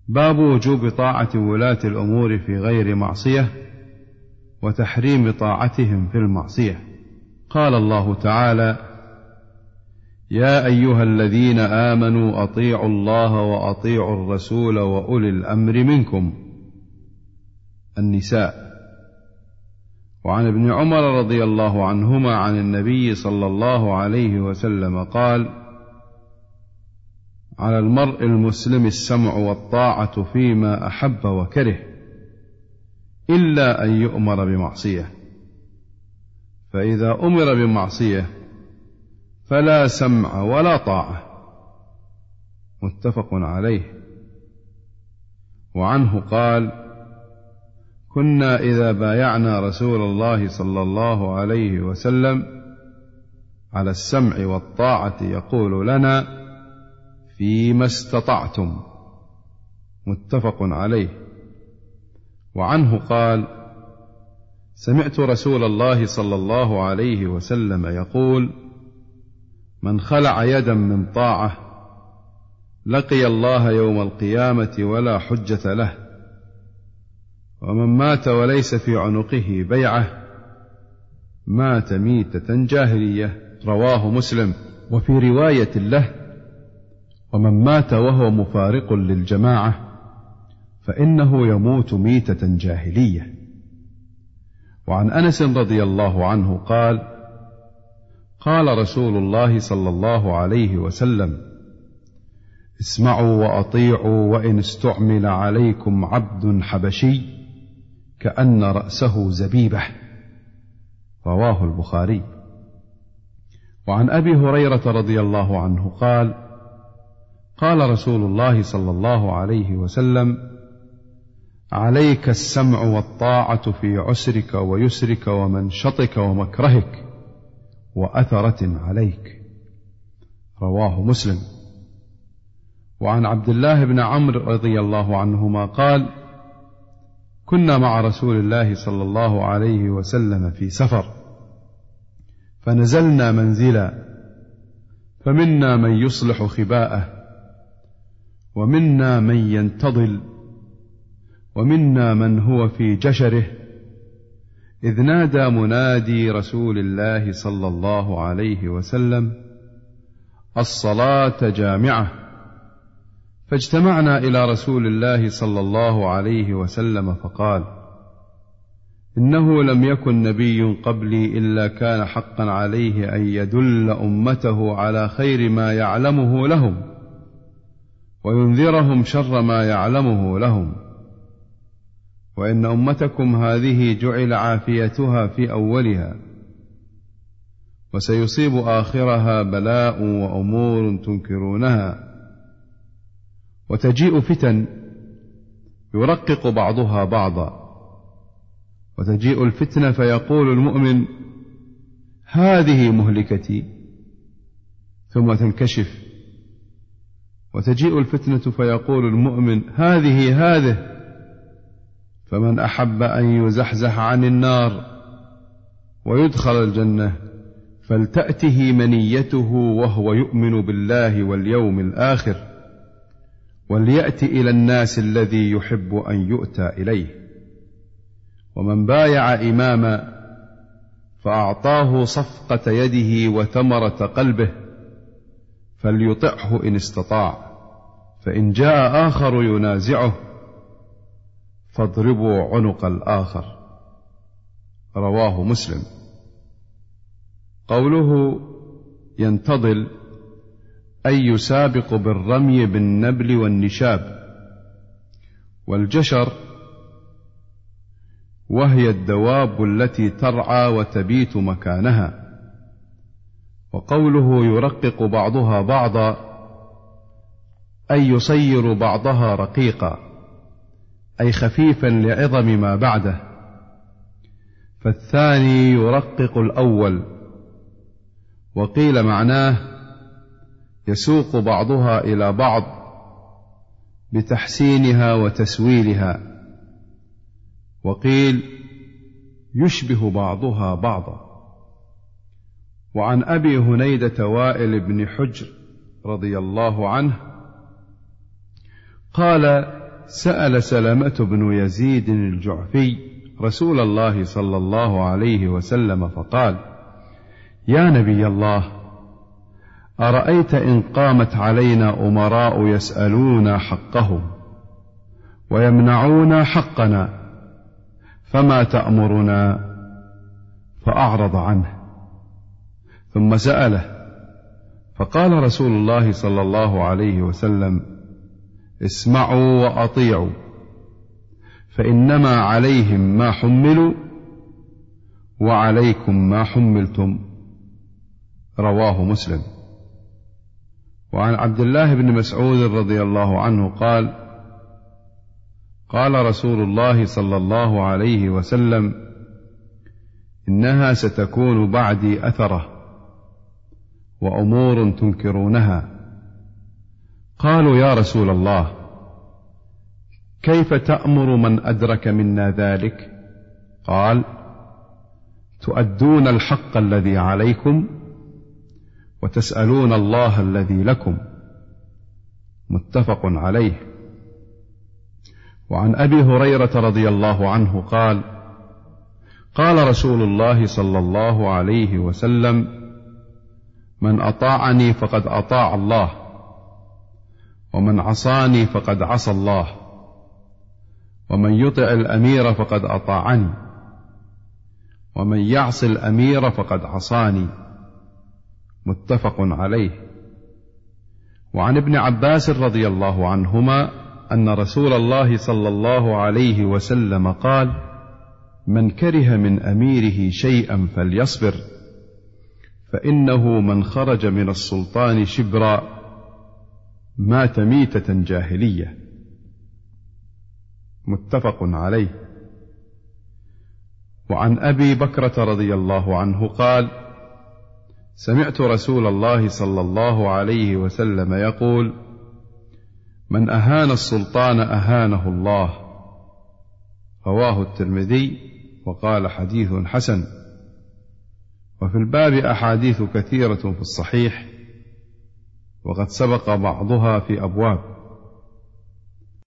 باب وجوب طاعة ولاة الأمور في غير معصية وتحريم طاعتهم في المعصية. قال الله تعالى: يا أيها الذين آمنوا أطيعوا الله وأطيعوا الرسول وأولي الأمر منكم. النساء. وعن ابن عمر رضي الله عنهما عن النبي صلى الله عليه وسلم قال: على المرء المسلم السمع والطاعة فيما أحب وكره إلا أن يؤمر بمعصية، فإذا أمر بمعصية فلا سمع ولا طاعة. متفق عليه. وعنه قال: كنا إذا بايعنا رسول الله صلى الله عليه وسلم على السمع والطاعة يقول لنا: فيما استطعتم. متفق عليه. وعنه قال: سمعت رسول الله صلى الله عليه وسلم يقول: من خلع يدا من طاعة لقي الله يوم القيامة ولا حجة له، ومن مات وليس في عنقه بيعة مات ميتة جاهلية. رواه مسلم. وفي رواية له: ومن مات وهو مفارق للجماعة فإنه يموت ميتة جاهلية. وعن أنس رضي الله عنه قال: قال رسول الله صلى الله عليه وسلم: اسمعوا وأطيعوا وإن استعمل عليكم عبد حبشي كأن رأسه زبيبة. رواه البخاري. وعن أبي هريرة رضي الله عنه قال: قال رسول الله صلى الله عليه وسلم: عليك السمع والطاعة في عسرك ويسرك ومنشطك ومكرهك وأثرة عليك. رواه مسلم. وعن عبد الله بن عمرو رضي الله عنهما قال: كنا مع رسول الله صلى الله عليه وسلم في سفر، فنزلنا منزلا، فمنا من يصلح خباءه، ومنا من ينتظل، ومنا من هو في جشره، إذ نادى منادي رسول الله صلى الله عليه وسلم: الصلاة جامعة. فاجتمعنا إلى رسول الله صلى الله عليه وسلم فقال: إنه لم يكن نبي قبلي إلا كان حقا عليه أن يدل أمته على خير ما يعلمه لهم وينذرهم شر ما يعلمه لهم، وإن أمتكم هذه جعل عافيتها في أولها، وسيصيب آخرها بلاء وأمور تنكرونها، وتجيء فتن يرقق بعضها بعضا، وتجيء الفتنة فيقول المؤمن: هذه مهلكتي، ثم تنكشف، وتجيء الفتنة فيقول المؤمن: هذه، فمن أحب أن يزحزح عن النار ويدخل الجنة فلتأته منيته وهو يؤمن بالله واليوم الآخر، وليأت إلى الناس الذي يحب أن يؤتى إليه. ومن بايع إماما فأعطاه صفقة يده وثمرة قلبه فليطعه إن استطاع، فإن جاء آخر ينازعه فاضربوا عنق الآخر. رواه مسلم. قوله ينتظل أي يسابق بالرمي بالنبل والنشاب، والجشر وهي الدواب التي ترعى وتبيت مكانها. وقوله يرقق بعضها بعضا أي يصير بعضها رقيقا، أي خفيفا لعظم ما بعده، فالثاني يرقق الأول. وقيل معناه يسوق بعضها إلى بعض بتحسينها وتسويلها، وقيل يشبه بعضها بعضا. وعن أبي هنيدة وائل بن حجر رضي الله عنه قال: سأل سلمة بن يزيد الجعفي رسول الله صلى الله عليه وسلم فقال: يا نبي الله، أرأيت إن قامت علينا أمراء يسألون حقهم ويمنعون حقنا فما تأمرنا؟ فأعرض عنه، ثم سأله فقال رسول الله صلى الله عليه وسلم: اسمعوا وأطيعوا، فإنما عليهم ما حملوا وعليكم ما حملتم. رواه مسلم. وعن عبد الله بن مسعود رضي الله عنه قال: قال رسول الله صلى الله عليه وسلم: إنها ستكون بعدي أثرة وأمور تنكرونها. قالوا: يا رسول الله، كيف تأمر من أدرك منا ذلك؟ قال: تؤدون الحق الذي عليكم وتسألون الله الذي لكم. متفق عليه. وعن أبي هريرة رضي الله عنه قال: قال رسول الله صلى الله عليه وسلم: من أطاعني فقد أطاع الله، ومن عصاني فقد عصى الله، ومن يطع الأمير فقد أطاعني، ومن يعص الأمير فقد عصاني. متفق عليه. وعن ابن عباس رضي الله عنهما أن رسول الله صلى الله عليه وسلم قال: من كره من أميره شيئا فليصبر، فإنه من خرج من السلطان شبرا مات ميتة جاهلية. متفق عليه. وعن أبي بكرة رضي الله عنه قال: سمعت رسول الله صلى الله عليه وسلم يقول: من أهان السلطان أهانه الله. رواه الترمذي وقال: حديث حسن. وفي الباب أحاديث كثيرة في الصحيح، وقد سبق بعضها في أبواب.